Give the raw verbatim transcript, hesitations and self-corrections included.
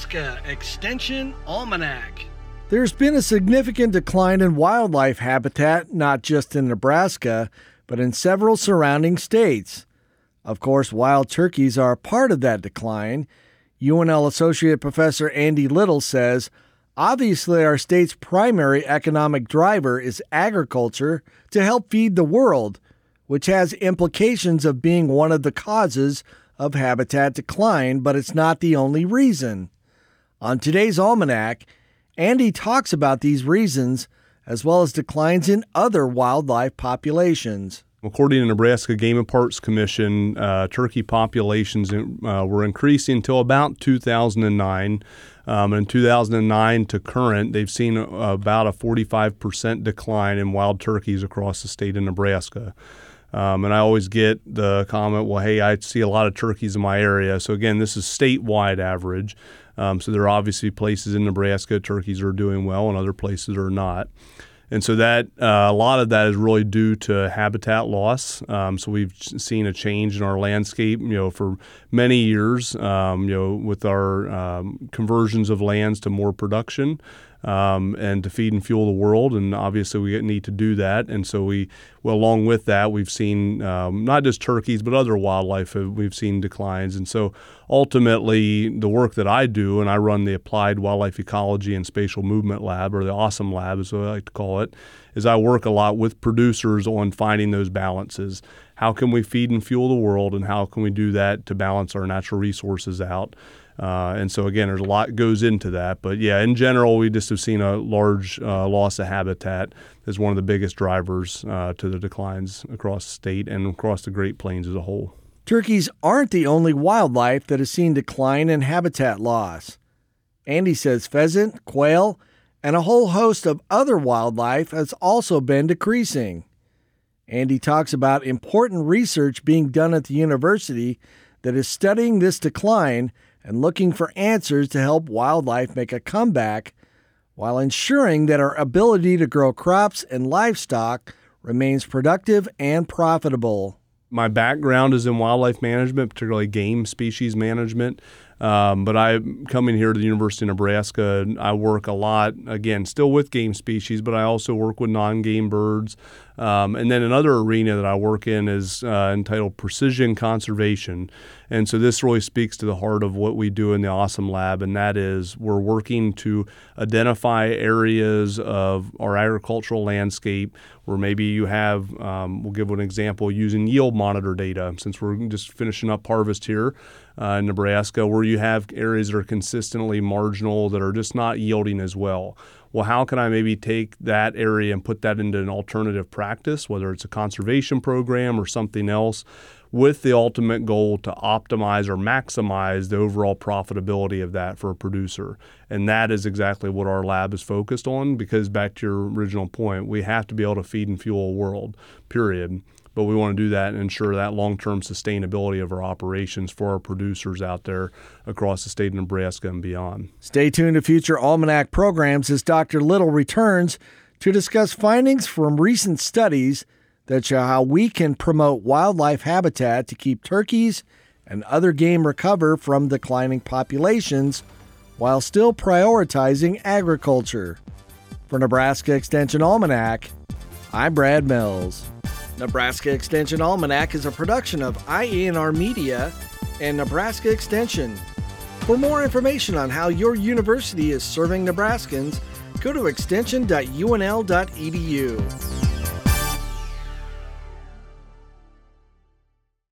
Nebraska Extension Almanac. There's been a significant decline in wildlife habitat, not just in Nebraska, but in several surrounding states. Of course, wild turkeys are a part of that decline. U N L Associate Professor Andy Little says, obviously our state's primary economic driver is agriculture to help feed the world, which has implications of being one of the causes of habitat decline, but it's not the only reason. On today's Almanac, Andy talks about these reasons, as well as declines in other wildlife populations. According to Nebraska Game and Parks Commission, uh, turkey populations uh, were increasing until about two thousand nine. Um, in two thousand nine to current, they've seen a, about a forty-five percent decline in wild turkeys across the state of Nebraska. Um, and I always get the comment, well, hey, I see a lot of turkeys in my area. So again, this is statewide average. Um, so there are obviously places in Nebraska turkeys are doing well and other places are not. And so that uh, a lot of that is really due to habitat loss. Um, so we've seen a change in our landscape, you know, for many years, um, you know, with our um, conversions of lands to more production. Um, and to feed and fuel the world, and obviously we need to do that. And so we, well, along with that, we've seen um, not just turkeys, but other wildlife, uh, we've seen declines. And so ultimately, the work that I do, and I run the Applied Wildlife Ecology and Spatial Movement Lab, or the AWESOME Lab is what I like to call it, is I work a lot with producers on finding those balances. How can we feed and fuel the world, and how can we do that to balance our natural resources out? Uh, and so, again, there's a lot goes into that. But, yeah, in general, we just have seen a large uh, loss of habitat as one of the biggest drivers uh, to the declines across the state and across the Great Plains as a whole. Turkeys aren't the only wildlife that has seen decline in habitat loss. Andy says pheasant, quail, and a whole host of other wildlife has also been decreasing. Andy talks about important research being done at the university that is studying this decline and looking for answers to help wildlife make a comeback while ensuring that our ability to grow crops and livestock remains productive and profitable. My background is in wildlife management, particularly game species management. Um, but I'm coming here to the University of Nebraska. I work a lot, again, still with game species, but I also work with non-game birds. Um, and then another arena that I work in is uh, entitled Precision Conservation. And so this really speaks to the heart of what we do in the AWESOME Lab, and that is we're working to identify areas of our agricultural landscape where maybe you have, um, we'll give an example, using yield monitor data, since we're just finishing up harvest here uh, in Nebraska, where you have areas that are consistently marginal that are just not yielding as well. Well, how can I maybe take that area and put that into an alternative practice, whether it's a conservation program or something else, with the ultimate goal to optimize or maximize the overall profitability of that for a producer. And that is exactly what our lab is focused on, because back to your original point, we have to be able to feed and fuel a world, period. But we want to do that and ensure that long-term sustainability of our operations for our producers out there across the state of Nebraska and beyond. Stay tuned to future Almanac programs as Doctor Little returns to discuss findings from recent studies that show how we can promote wildlife habitat to keep turkeys and other game recover from declining populations while still prioritizing agriculture. For Nebraska Extension Almanac, I'm Brad Mills. Nebraska Extension Almanac is a production of I A N R Media and Nebraska Extension. For more information on how your university is serving Nebraskans, go to extension dot u n l dot e d u.